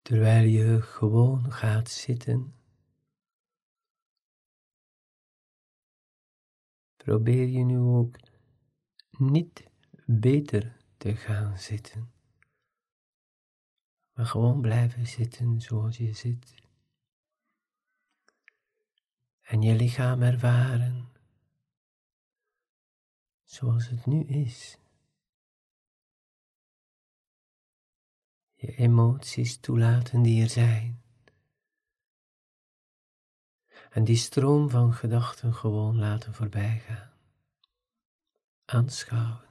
Terwijl je gewoon gaat zitten, probeer je nu ook niet beter te gaan zitten, maar gewoon blijven zitten zoals je zit. En je lichaam ervaren zoals het nu is. Je emoties toelaten die er zijn. En die stroom van gedachten gewoon laten voorbijgaan. Aanschouwen.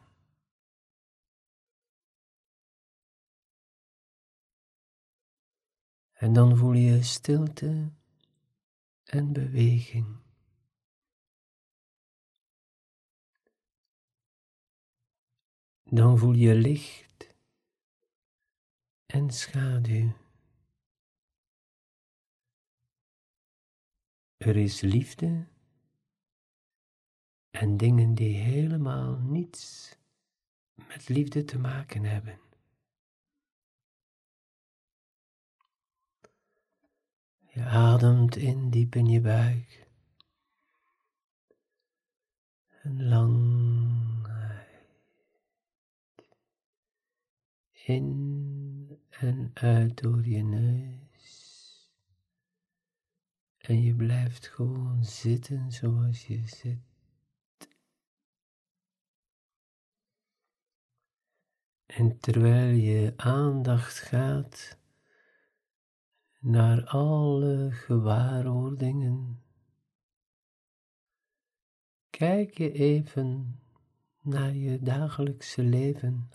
En dan voel je stilte en beweging. Dan voel je licht en schaduw. Er is liefde en dingen die helemaal niets met liefde te maken hebben. Je ademt in diep in je buik. En lang uit. In en uit door je neus. En je blijft gewoon zitten zoals je zit. En terwijl je aandacht gaat naar alle gewaarwordingen, kijk je even naar je dagelijkse leven.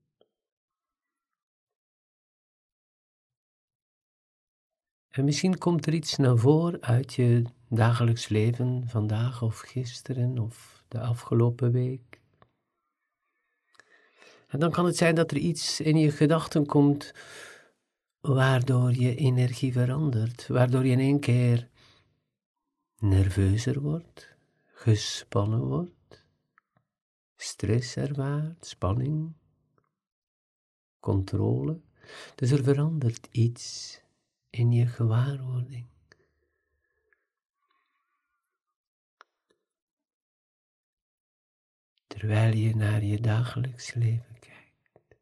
En misschien komt er iets naar voren uit je dagelijks leven, vandaag of gisteren of de afgelopen week. En dan kan het zijn dat er iets in je gedachten komt waardoor je energie verandert, waardoor je in één keer nerveuzer wordt, gespannen wordt, stress ervaart, spanning, controle. Dus er verandert iets in je gewaarwording. Terwijl je naar je dagelijks leven kijkt.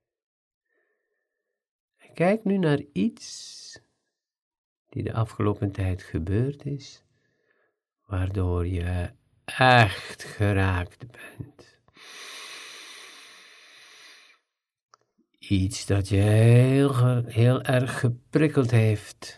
En kijk nu naar iets die de afgelopen tijd gebeurd is, waardoor je echt geraakt bent. Iets dat je heel erg geprikkeld heeft.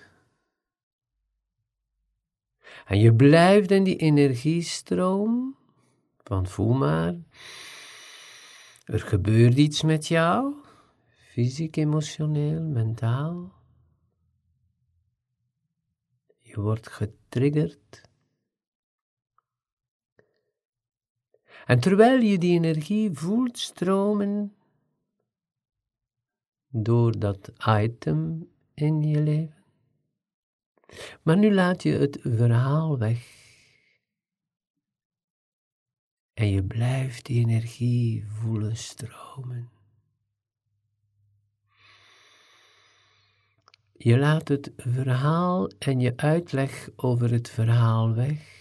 En je blijft in die energiestroom, want voel maar, er gebeurt iets met jou, fysiek, emotioneel, mentaal. Je wordt getriggerd. En terwijl je die energie voelt stromen door dat item in je leven. Maar nu laat je het verhaal weg. En je blijft die energie voelen stromen. Je laat het verhaal en je uitleg over het verhaal weg.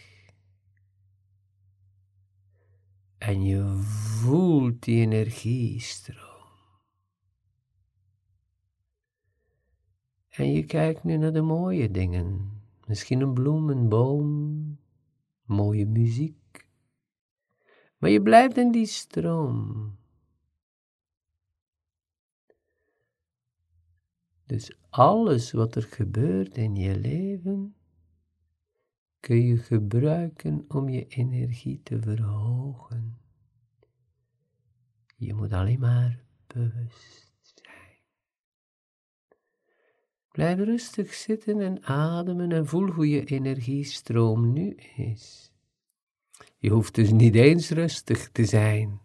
En je voelt die energiestroom. En je kijkt nu naar de mooie dingen. Misschien een bloem, een boom, mooie muziek. Maar je blijft in die stroom. Dus alles wat er gebeurt in je leven, kun je gebruiken om je energie te verhogen. Je moet alleen maar bewust zijn. Blijf rustig zitten en ademen en voel hoe je energiestroom nu is. Je hoeft dus niet eens rustig te zijn.